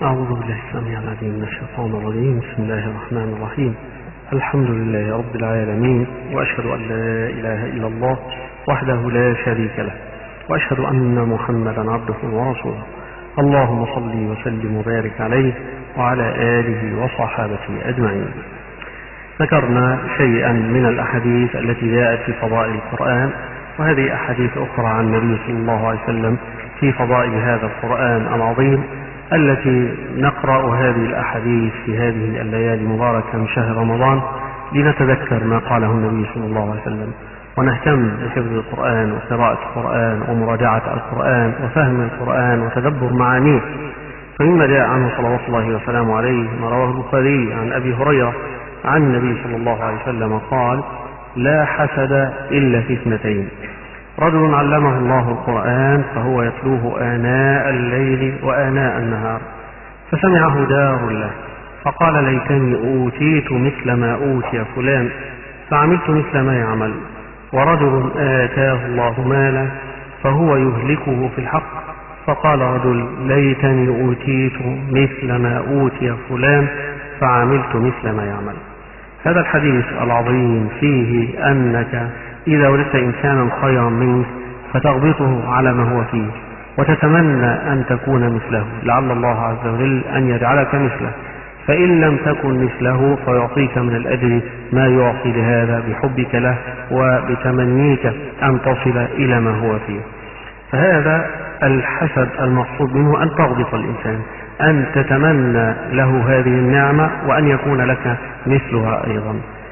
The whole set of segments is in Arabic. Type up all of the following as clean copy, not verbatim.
أعوذ بالله السميع العليم من الشيطان الرجيم. بسم الله الرحمن الرحيم. الحمد لله رب العالمين، وأشهد أن لا إله إلا الله وحده لا شريك له، وأشهد أن محمدا عبده ورسوله. اللهم صل وسلم وبارك عليه وعلى آله وصحابته أجمعين. ذكرنا شيئا من الأحاديث التي جاءت في فضائل القرآن، وهذه أحاديث أخرى عن النبي صلى الله عليه وسلم في فضائل هذا القرآن العظيم، التي نقرأ هذه الأحاديث في هذه الليالي المباركة من شهر رمضان لنتذكر ما قاله النبي صلى الله عليه وسلم، ونهتم بحفظ القرآن وقراءة القرآن ومراجعة القرآن وفهم القرآن وتدبر معانيه. فمما جاء عنه صلوات الله وسلامه عليه ما رواه البخاري عن أبي هريرة عن النبي صلى الله عليه وسلم قال: لا حسد إلا في اثنتين: رجل علمه الله القرآن فهو يتلوه آناء الليل وآناء النهار، فسمعه جار له فقال: ليتني أوتيت مثل ما أوتي فلان فعملت مثل ما يعمل. ورجل آتاه الله مالا فهو يهلكه في الحق، فقال رجل: ليتني أوتيت مثل ما أوتي فلان فعملت مثل ما يعمل. هذا الحديث العظيم فيه أنك إذا وجدت إنسانا خيرا منك فتغبطه على ما هو فيه وتتمنى أن تكون مثله، لعل الله عز وجل أن يجعلك مثله، فإن لم تكن مثله فيعطيك من الأجر ما يعطي لهذا بحبك له وبتمنيك أن تصل إلى ما هو فيه. فهذا الحسد المقصود منه أن تغبط الإنسان، أن تتمنى له هذه النعمة وأن يكون لك مثلها أيضا.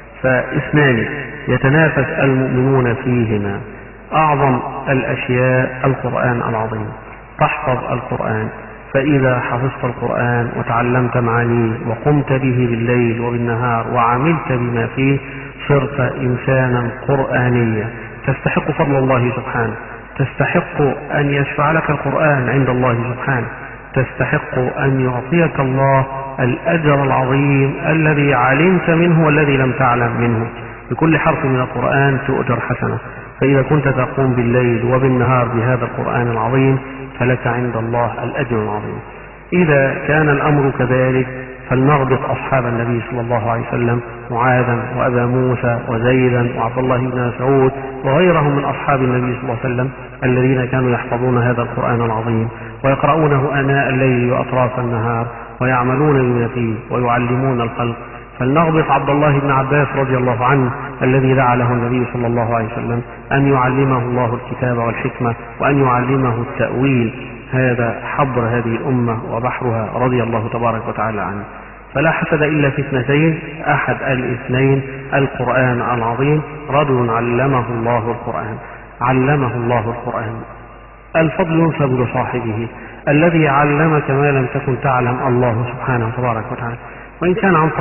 فاثنان يتنافس المؤمنون فيهما: أعظم الأشياء القرآن العظيم. تحفظ القرآن، فإذا حفظت القرآن وتعلمت معانيه وقمت به بالليل وبالنهار وعملت بما فيه صرت إنسانا قرآنيا، تستحق فضل الله سبحانه، تستحق أن يشفع لك القرآن عند الله سبحانه، تستحق أن يعطيك الله الأجر العظيم الذي علمت منه والذي لم تعلم منه. بكل حرف من القرآن تؤجر حسنة، فإذا كنت تقوم بالليل وبالنهار بهذا القرآن العظيم فلك عند الله الأجر العظيم. إذا كان الأمر كذلك فلنغبط أصحاب النبي صلى الله عليه وسلم: معاذا وأبا موسى وزيدا وعبد الله بن مسعود وغيرهم من أصحاب النبي صلى الله عليه وسلم الذين كانوا يحفظون هذا القرآن العظيم ويقرؤونه آناء الليل وأطراف النهار ويعملون بما فيه ويعلمون الخلق. فلنغبط عبد الله بن عباس رضي الله عنه الذي دعا له النبي صلى الله عليه وسلم أن يعلمه الله الكتاب والحكمة وأن يعلمه التأويل. هذا حبر هذه الأمة وبحرها رضي الله تبارك وتعالى عنه. فلا حسد إلا في اثنتين: أحد الاثنين القرآن العظيم. رجل علمه الله القرآن، علمه الله القرآن. الفضل ينسب لصاحبه الذي علمك ما لم تكن تعلم الله سبحانه تبارك وتعالى، وإن كان عن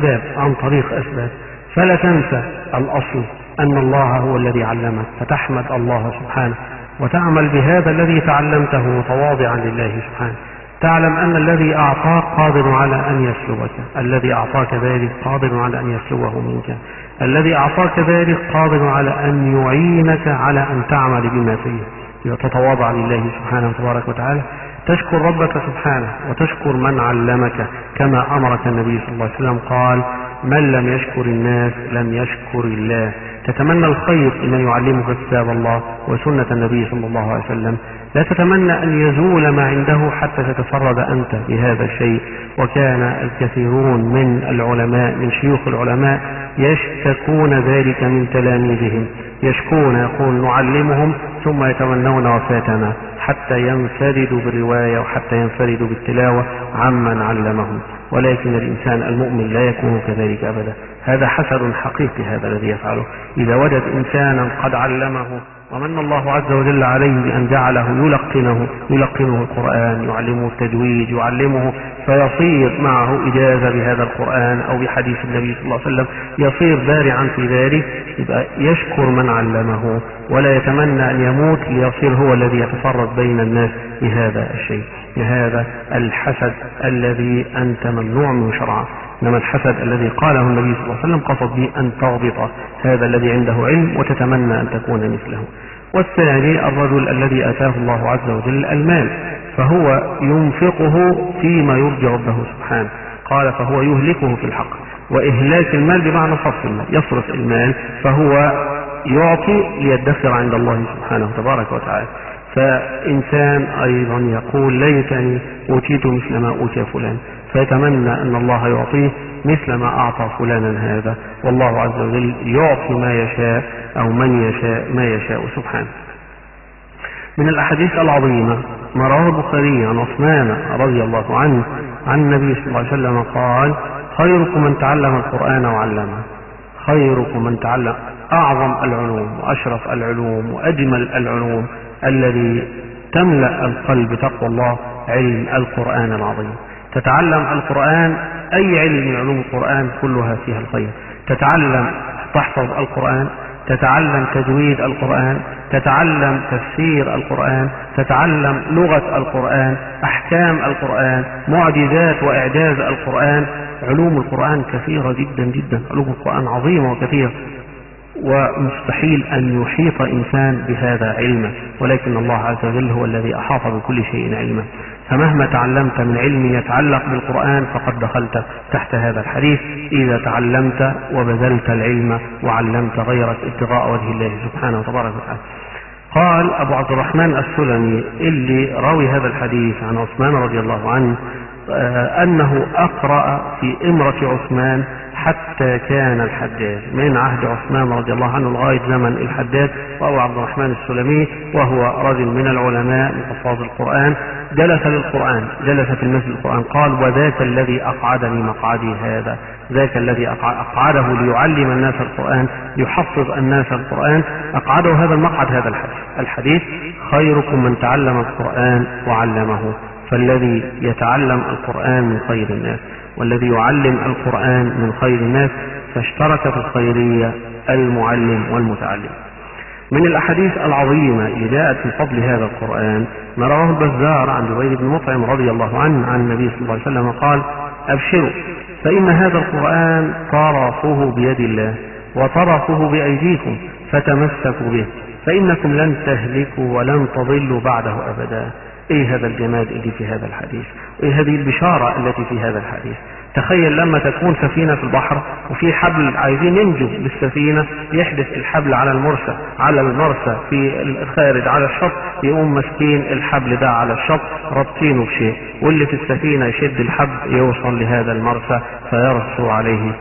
طريق أسباب، فلا تنسى الأصل أن الله هو الذي علمك، فتحمد الله سبحانه وتعمل بهذا الذي تعلمته متواضعا لله سبحانه. تعلم أن الذي أعطاك قادر على أن يسلبك، الذي أعطاك ذلك قادر على أن يسلبه منك، الذي أعطاك ذلك قادر على أن يعينك على أن تعمل بما فيه. تتواضع لله سبحانه تبارك وتعالى، تشكر ربك سبحانه وتشكر من علمك كما أمرك النبي صلى الله عليه وسلم قال: من لم يشكر الناس لم يشكر الله. تتمنى الخير لمن يعلمك كتاب الله وسنة النبي صلى الله عليه وسلم، لا تتمنى أن يزول ما عنده حتى تتفرد أنت بهذا الشيء. وكان الكثيرون من العلماء من شيوخ العلماء يشتكون ذلك من تلاميذهم، يشكون يقول: نعلمهم ثم يتمنون وفاتنا حتى ينفردوا بالرواية وحتى ينفردوا بالتلاوة عمن علمهم. ولكن الإنسان المؤمن لا يكون كذلك أبدا. هذا حسد حقيقي هذا الذي يفعله. إذا وجد إنسانا قد علمه ومن الله عز وجل عليه بأن جعله يلقنه القرآن، يعلمه التجويد، يعلمه، فيصير معه إجازة بهذا القرآن أو بحديث النبي صلى الله عليه وسلم، يصير بارعا في ذلك، يبقى يشكر من علمه ولا يتمنى أن يموت ليصير هو الذي يتفرد بين الناس بهذا الشيء. بهذا الحسد الذي أنت ممنوع منه شرعا. إنما الحسد الذي قاله النبي صلى الله عليه وسلم قصد به أن تغبط هذا الذي عنده علم وتتمنى أن تكون مثله. والثاني الرجل الذي آتاه الله عز وجل المال، فهو ينفقه فيما يرضي ربه سبحانه. قال فهو يهلكه في الحق، وإهلاك المال بمعنى صرف المال، يصرف المال فهو يعطي ليدخر عند الله سبحانه تبارك وتعالى. فإنسان أيضا يقول ليتني أوتيت مثل ما أوتي فلان، فيتمنى أن الله يعطيه مثل ما أعطى فلانا هذا، والله عز وجل يعطي ما يشاء أو من يشاء ما يشاء سبحانه. من الأحاديث العظيمة ما رواه البخاري عن عثمان رضي الله عنه عن النبي صلى الله عليه وسلم قال خيركم من تعلم القرآن وعلمه. خيركم من تعلم، أعظم العلوم وأشرف العلوم وأجمل العلوم الذي تملأ القلب تقوى الله علم القرآن العظيم. تتعلم القرآن، أي علم من علوم القرآن كلها فيها الخير. تتعلم تحفظ القرآن، تتعلم تجويد القرآن، تتعلم تفسير القرآن، تتعلم لغة القرآن، أحكام القرآن، معجزات وإعجاز القرآن. علوم القرآن كثيرة جدا جدا، علوم القرآن عظيمة وكثيرة، ومستحيل أن يحيط إنسان بهذا علما، ولكن الله عز وجل هو الذي أحاط بكل شيء علما. فمهما تعلمت من علم يتعلق بالقرآن فقد دخلت تحت هذا الحديث، إذا تعلمت وبذلت العلم وعلمت غيرك ابتغاء وجه الله سبحانه وتبارك وتعالى. قال أبو عبد الرحمن السلمي اللي راوي هذا الحديث عن عثمان رضي الله عنه أنه أقرأ في إمرة عثمان حتى كان الحجاج، من عهد عثمان رضي الله عنه لغاية زمن الحجاج. وأبو عبد الرحمن السلمي وهو رجل من العلماء من حفاظ القرآن، جلس للقرآن، جلس في المسجد القرآن. قال وذاك الذي أقعدني مقعدي هذا، ذاك الذي أقعده ليعلم الناس القرآن، ليحفظ الناس القرآن، أقعده هذا المقعد هذا الحديث خيركم من تعلم القرآن وعلمه. فالذي يتعلم القرآن من خير الناس، والذي يعلم القرآن من خير الناس، فاشترك في الخيرية المعلم والمتعلم. من الأحاديث العظيمة اللي جاءت في فضل هذا القرآن ما رواه البزار عن جبير بن مطعم رضي الله عنه عن النبي صلى الله عليه وسلم قال أبشروا فإن هذا القرآن طرفه بيد الله وطرفه بأيديكم فتمسكوا به فإنكم لن تهلكوا ولن تضلوا بعده أبدا. ايه هذا الجمال اللي في هذا الحديث، ايه هذه البشارة التي في هذا الحديث. تخيل لما تكون سفينة في البحر وفي حبل عايزين ينجوا بالسفينة، يحدث الحبل على المرسى في الخارج على الشط، يقوم مسكين الحبل ده على الشط ربطينه بشيء، واللي في السفينة يشد الحبل يوصل لهذا المرسى فيرسو عليه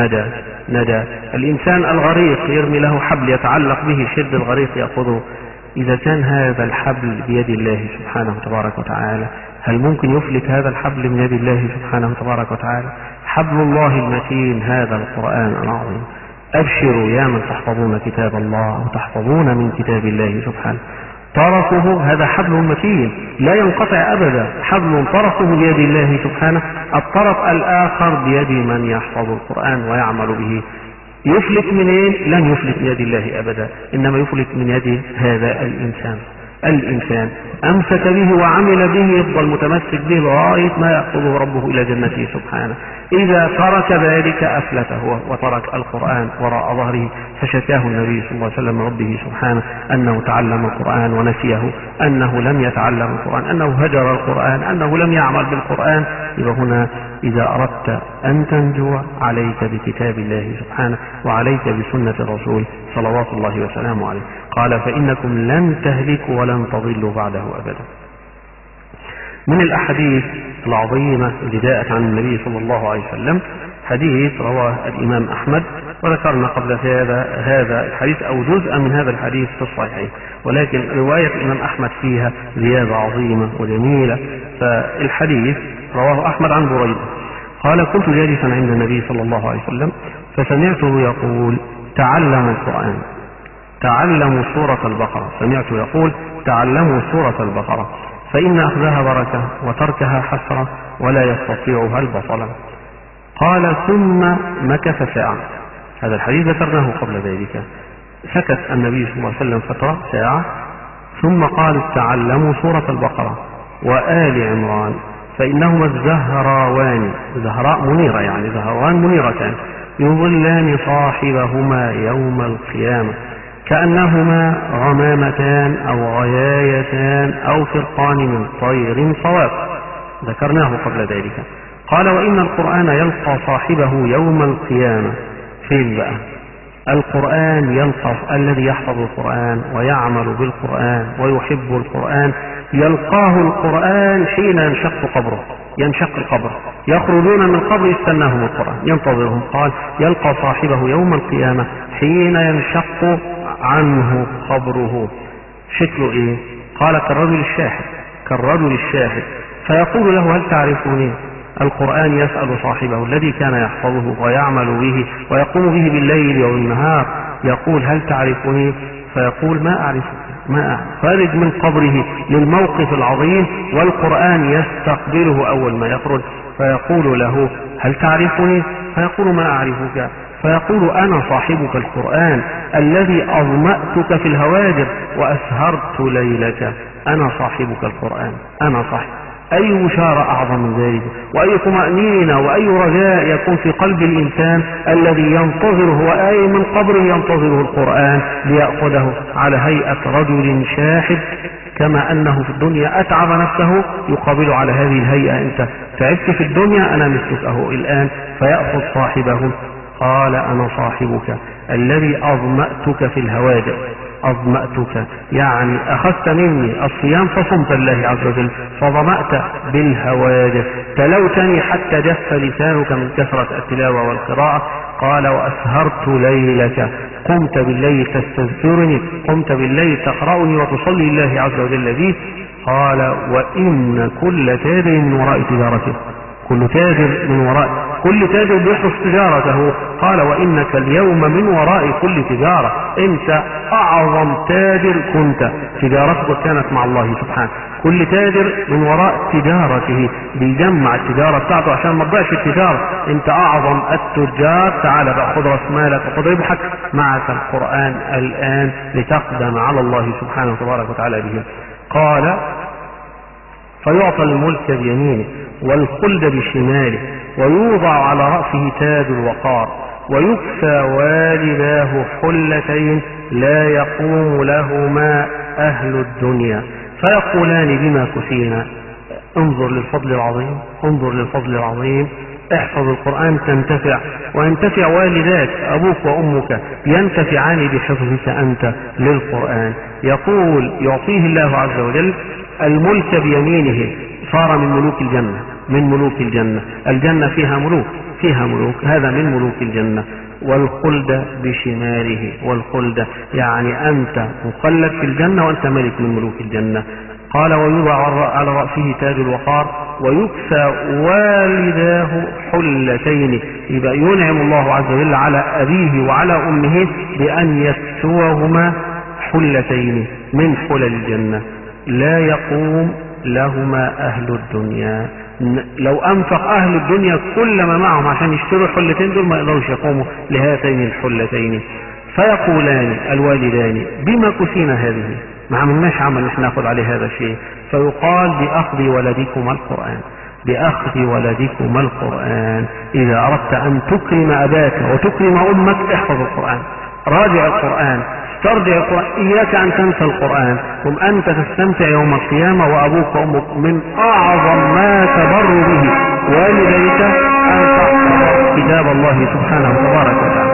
نجا. الإنسان الغريق يرمي له حبل يتعلق به، شد الغريق يأخذه. إذا كان هذا الحبل بيد الله سبحانه تبارك وتعالى، هل ممكن يفلت هذا الحبل من يد الله سبحانه تبارك وتعالى؟ حبل الله المتين هذا القرآن العظيم. أبشروا يا من تحفظون كتاب الله وتحفظون من كتاب الله سبحانه. طرفه هذا حبل متين لا ينقطع أبدا، حبل طرفه بيد الله سبحانه، الطرف الآخر بيد من يحفظ القرآن ويعمل به. يفلت منين؟ لن يفلت من يد الله أبدا، إنما يفلت من يد هذا الإنسان أمسك به وعمل به، يفضل متمسك به لغاية ما يأخذه ربه إلى جنته سبحانه. إذا ترك ذلك أفلته وترك القرآن وراء ظهره، فشكاه النبي صلى الله عليه وسلم ربه سبحانه أنه تعلم القرآن ونسيه، أنه لم يتعلم القرآن، أنه هجر القرآن، أنه لم يعمل بالقرآن. إذا هنا إذا أردت أن تنجو عليك بكتاب الله سبحانه وعليك بسنة الرسول صلوات الله وسلامه عليه. قال فإنكم لن تهلكوا ولن تضلوا بعده أبدا. من الأحاديث العظيمة اللي جاءت عن النبي صلى الله عليه وسلم حديث رواه الإمام أحمد، وذكرنا قبل هذا الحديث أو جزءا من هذا الحديث في الصحيحين، ولكن رواية الإمام أحمد فيها زيادة عظيمة وجميلة. فالحديث رواه أحمد عن بريدة قال كنت جالسا عند النبي صلى الله عليه وسلم فسمعته يقول تعلموا القرآن، تعلموا سورة البقرة. سمعته يقول تعلموا سورة البقرة فإن أخذها بركة وتركها حسرة ولا يستطيعها البطلة. قال ثم مكث ساعة. هذا الحديث ذكرناه قبل ذلك. سكت النبي صلى الله عليه وسلم فترة ساعة، ثم قال تعلموا سورة البقرة وآل عمران فإنهما الزهراوان، زهراء منيرة يعني زهراوان منيرتان، يظلان صاحبهما يوم القيامة كأنهما غمامتان أو غيايتان أو فرقان من طير صواب، ذكرناه قبل ذلك. قال وإن القرآن يلقى صاحبه يوم القيامة. فين بقى القرآن يلقى؟ الذي يحفظ القرآن ويعمل بالقرآن ويحب القرآن يلقاه القرآن حين ينشق قبره، ينشق القبر، يخرجون من القبر يستناهم القرآن ينتظرهم. قال يلقى صاحبه يوم القيامة حين ينشق عنه قبره. شكله ايه؟ قال كالرجل الشاهد، كالرجل الشاهد، فيقول له هل تعرفني؟ القرآن يسأل صاحبه الذي كان يحفظه ويعمل به ويقوم به بالليل والنهار، يقول هل تعرفني؟ فيقول ما أعرفك، ما أعرف. خارج من قبره للموقف العظيم والقرآن يستقبله أول ما يخرج، فيقول له هل تعرفني؟ فيقول ما أعرفك. فيقول أنا صاحبك القرآن الذي أظمأتك في الهواجر وأسهرت ليلك، أنا صاحبك القرآن، أنا صاحب. أي بشارة أعظم من ذلك، وأي طمأنينة وأي رجاء يكون في قلب الإنسان الذي ينتظره وأي من قبره ينتظره القرآن ليأخذه على هيئة رجل شاحب، كما أنه في الدنيا أتعب نفسه يقابل على هذه الهيئة. أنت تعبت في الدنيا أنا مثلك أهو الآن. فيأخذ صاحبه. قال أنا صاحبك الذي أظمأتك في الهواجر. أظمأتك يعني أخذت مني الصيام فصمت الله عز وجل فظمأت بالهواجر، تلوتني حتى جف لسانك من كثرة التلاوة والقراءة. قال وأسهرت ليلك، قمت بالليل تستذكرني، قمت بالليل تقرأني وتصلي الله عز وجل بي. قال وإن كل تاجر من وراء تجارته، كل تاجر من وراء، كل تاجر بيحرص تجارته. قال وإنك اليوم من وراء كل تجارة، انت اعظم تاجر كنت، تجارتك كانت مع الله سبحانه. كل تاجر من وراء تجارته بيجمع التجارة بتاعته عشان ما تضيعش التجارة. انت اعظم التجار، تعال بقى خذ راس مالك وخذ ربحك، معك القرآن الآن لتقدم على الله سبحانه وتبارك وتعالى به. قال فيعطى الملك بيمينه والخلد بشماله ويوضع على رأسه تاج الوقار ويكسى والداه حلتين لا يقوم لهما أهل الدنيا فيقولان بما كسينا. انظر للفضل العظيم، انظر للفضل العظيم. احفظ القرآن تنتفع، وينتفع والداك أبوك وأمك ينتفعان بحفظك أنت للقرآن. يقول يعطيه الله عز وجل الملك بيمينه، صار من ملوك الجنة، من ملوك الجنة. الجنة فيها ملوك، فيها ملوك، هذا من ملوك الجنة. والخلد بشماله، والخلد يعني أنت مخلد في الجنة وأنت ملك من ملوك الجنة. قال ويوضع على رأسه تاج الوقار ويكسى والداه حلتين، يبقى ينعم الله عز وجل على أبيه وعلى أمه بأن يكسوهما حلتين من حلل الجنة لا يقوم لهما أهل الدنيا. لو أنفق أهل الدنيا كل ما معهم عشان يشتروا الحلتين دول ما يقدروش يقوموا لهاتين الحلتين. فيقولان الوالدان بما كسينا هذه، ما عملناش عمل نحن ناخذ عليه هذا الشيء. فيقال بأخذ ولدكم القرآن، بأخذ ولدكم القرآن. إذا أردت أن تكرم أباك وتكرم أمك احفظ القرآن، راجع القرآن، استرجع القرآن، إياك أن تنسى القرآن. ثم أنت تستمتع يوم القيامة وأبوك وأمك من أعظم ما تبر به والديك أن تحفظ كتاب الله سبحانه وتبارك وتعالى.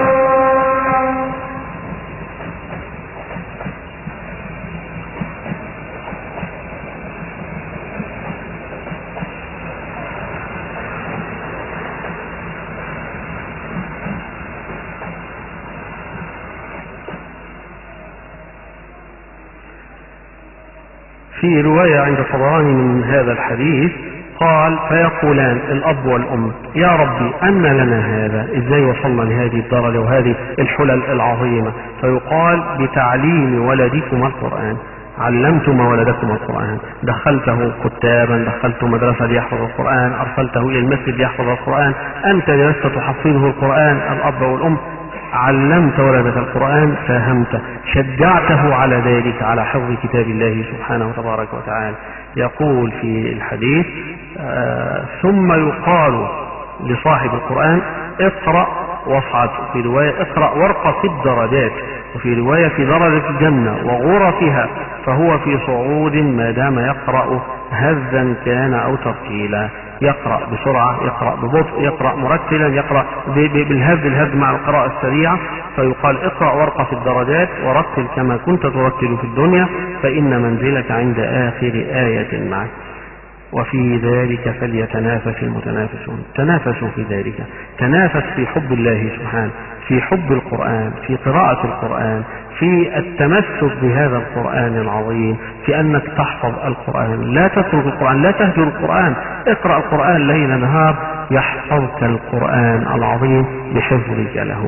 في رواية عند الطبراني من هذا الحديث قال فيقولان الأب والأم يا ربي أن لنا هذا، إزاي وصلنا لهذه الدرجة وهذه الحلل العظيمة؟ فيقال بتعليم ولدكم القرآن، علمتم ولدكم القرآن، دخلته كتابا، دخلته مدرسة ليحفظ القرآن، أرسلته إلى المسجد ليحفظ القرآن، أنت جلست تحفظه القرآن الأب والأم، علمت ولدك القرآن، فهمت، شجعته على ذلك، على حفظ كتاب الله سبحانه وتبارك وتعالى. يقول في الحديث ثم يقال لصاحب القرآن اقرأ واصعد، وفي رواية اقرأ وارقى في الدرجات، وفي رواية في درجة الجنة وغرفها، فهو في صعود ما دام يقرأ هزا كان أو ترتيلا، يقرأ بسرعة، يقرأ ببطء، يقرأ مرتلا، يقرأ الهز مع القراءة السريعة، فيقال اقرأ وارقى في الدرجات ورتل كما كنت ترتل في الدنيا، فإن منزلك عند آخر آية معك، وفي ذلك فليتنافس المتنافسون. تنافسوا في ذلك، تنافس في حب الله سبحانه، في حب القرآن، في قراءة القرآن، في التمسك بهذا القرآن العظيم، في أنك تحفظ القرآن، لا تترك القرآن، لا تهجر القرآن، اقرأ القرآن ليل نهار، يحفظك القرآن العظيم بحفظك له.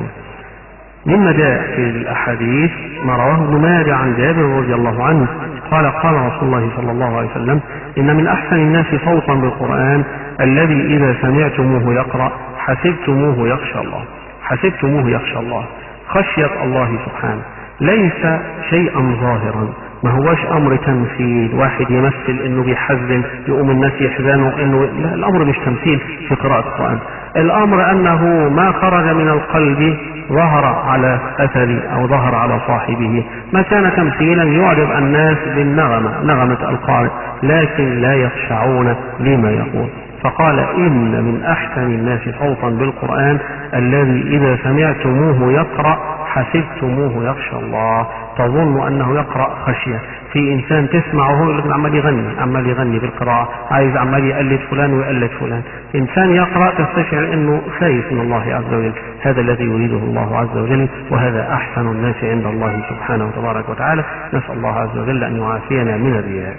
مما جاء في الأحاديث ما رواه ابن ماجه عن جابر رضي الله عنه قال قال رسول الله صلى الله عليه وسلم: إن من أحسن الناس صوتا بالقرآن الذي إذا سمعتموه يقرأ حسبتموه يخشى الله. حسبتموه يخشى الله، خشية الله سبحانه ليس شيئا ظاهرا، ما هوش أمر تمثيل، واحد يمثل إنه بيحزن يقوم الناس يحزنوا إنه، لا، الأمر مش تمثيل في قراءة القرآن، الأمر أنه ما خرج من القلب ظهر على أثر أو ظهر على صاحبه، ما كان تمثيلا يعجب الناس بالنغمة، نغمة القارئ، لكن لا يخشعون لما يقول. فقال: إن من أحسن الناس صوتا بالقرآن الذي إذا سمعتموه يقرأ حسبتموه يخشى الله، تظن أنه يقرأ خشية. في إنسان تسمعه يقول لك عمال يغني بالقراءة، عايز عمال يقلد فلان ويقلد فلان. إنسان يقرأ تستشعر أنه خايف من الله عز وجل، هذا الذي يريده الله عز وجل، وهذا أحسن الناس عند الله سبحانه وتبارك وتعالى. نسأل الله عز وجل أن يعافينا من الرياء.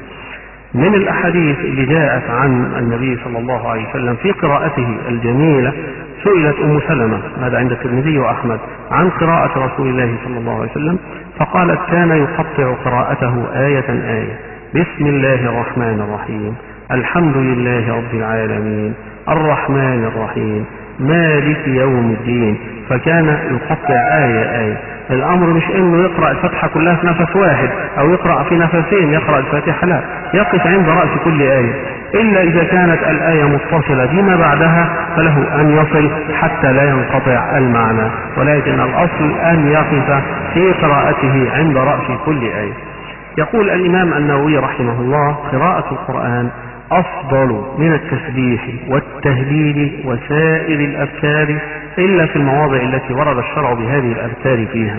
من الأحاديث اللي جاءت عن النبي صلى الله عليه وسلم في قراءته الجميلة، سئلت أم سلمة، هذا عند الترمذي وأحمد، عن قراءة رسول الله صلى الله عليه وسلم، فقالت: كان يقطع قراءته آية آية: بسم الله الرحمن الرحيم، الحمد لله رب العالمين، الرحمن الرحيم، مالك يوم الدين. فكان يقطع آية آية. الأمر مش إنه يقرأ الفتحة كلها في نفس واحد أو يقرأ في نفسين يقرأ الفاتحة، لا، يقف عند رأس كل آية، إلا إذا كانت الآية متصلة بما بعدها فله أن يصل حتى لا ينقطع المعنى، ولكن الأصل أن يقف في قراءته عند رأس كل آية. يقول الإمام النووي رحمه الله: قراءة القرآن أفضل من التسبيح والتهليل وسائر الأذكار إلا في المواضع التي ورد الشرع بهذه الأذكار فيها.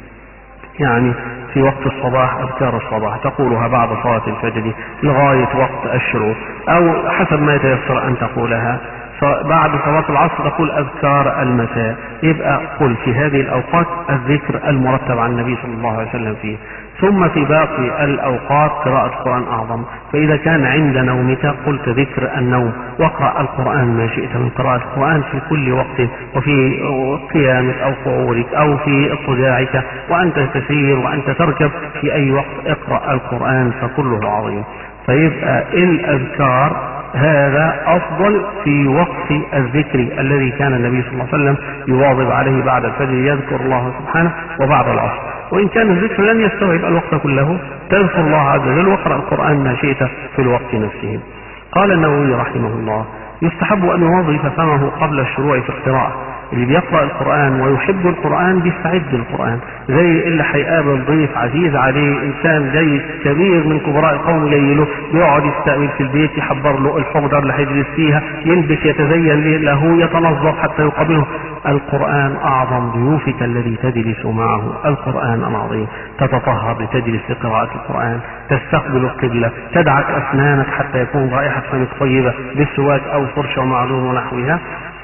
يعني في وقت الصباح أذكار الصباح تقولها بعد صلاة الفجر لغاية وقت الشروق، أو حسب ما يتيسر أن تقولها. بعد صلاة العصر تقول أذكار المساء. يبقى قل في هذه الأوقات الذكر المرتب عن النبي صلى الله عليه وسلم فيه. ثم في باقي الأوقات قراءة القرآن أعظم. فإذا كان عند نومك قلت ذكر النوم، واقرأ القرآن ما شئت من قراءة القرآن في كل وقت، وفي قيامك أو قعودك أو في اضطجاعك، وأنت تسير وأنت تركب، في أي وقت اقرأ القرآن فكله عظيم. فيبقى الأذكار هذا أفضل في وقت الذكر الذي كان النبي صلى الله عليه وسلم يواظب عليه بعد الفجر، يذكر الله سبحانه، وبعد العصر. وإن كان الذكر لن يستوعب الوقت كله تذكر الله عز وجل واقرأ القرآن ما شئت في الوقت نفسه. قال النووي رحمه الله: يستحب أن يوظف فمه قبل الشروع في القراءة. اللي بيقرأ القرآن ويحب القرآن بيستعد للقرآن، زي اللي هيقابل ضيف عزيز عليه، إنسان جاي كبير من كبراء القوم جاي له، بيقعد يستقبل في البيت، يحضر له الحجرة اللي هيجلس فيها، يلبس يتزين له، يتنظف حتى يقابله. القرآن أعظم ضيوفك الذي تجلس معه، القرآن العظيم. تتطهر لتجلس لقراءة القرآن، تستقبل القبلة، تدعك أسنانك حتى يكون رائحة فمك طيبة بالسواك أو فرشة ومعجون ونحوها،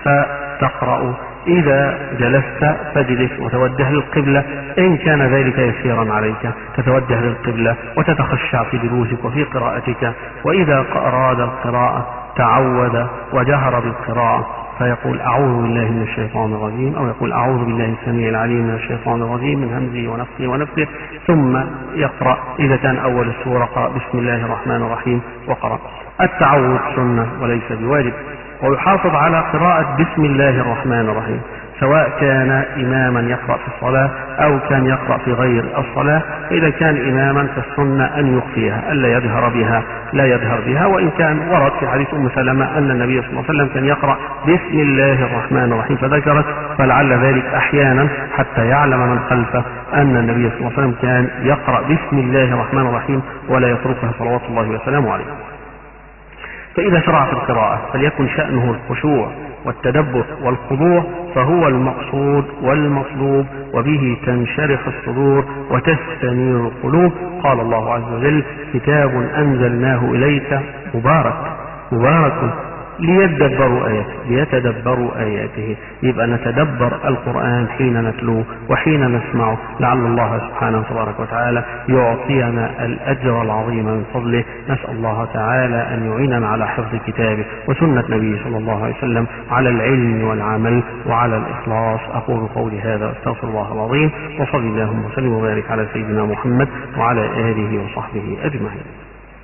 فتقرأ. إذا جلست فاجلس وتوجه للقبلة، إن كان ذلك يسيرا عليك تتوجه للقبلة وتتخشع في جلوسك وفي قراءتك. وإذا أراد القراءة تعود وجهر بالقراءة، فيقول: أعوذ بالله من الشيطان الرجيم، أو يقول: أعوذ بالله السميع العليم من الشيطان الرجيم من همزه ونفخه ونفثه، ثم يقرأ. إذا كان أول السورة قرأ بسم الله الرحمن الرحيم وقرأ. التعوذ سنة وليس بواجب. ويحافظ على قراءة بسم الله الرحمن الرحيم، سواء كان إماما يقرأ في الصلاة أو كان يقرأ في غير الصلاة. إذا كان إماما فالسنة أن يخفيها، ألا يجهر بها، لا يجهر بها. وإن كان ورد في حديث أم سلمة أن النبي صلى الله عليه وسلم كان يقرأ بسم الله الرحمن الرحيم فذكرت، فلعل ذلك أحيانا حتى يعلم من خلفه أن النبي صلى الله عليه وسلم كان يقرأ بسم الله الرحمن الرحيم ولا يتركها صلوات الله وسلامه عليه. فإذا شرع في القراءة فليكن شأنه الخشوع والتدبر والخضوع، فهو المقصود والمطلوب، وبه تنشرح الصدور وتستنير القلوب. قال الله عز وجل: كتاب أنزلناه إليك مبارك ليتدبروا آياته. يبقى نتدبر القرآن حين نتلوه وحين نسمعه، لعل الله سبحانه تبارك وتعالى يعطينا الأجر العظيم من فضله. نسأل الله تعالى أن يعيننا على حفظ كتابه وسنة نبيه صلى الله عليه وسلم، على العلم والعمل وعلى الإخلاص. أقول قولي هذا واستغفر الله العظيم، وصلى اللهم وسلم وبارك على سيدنا محمد وعلى آله وصحبه أجمعين.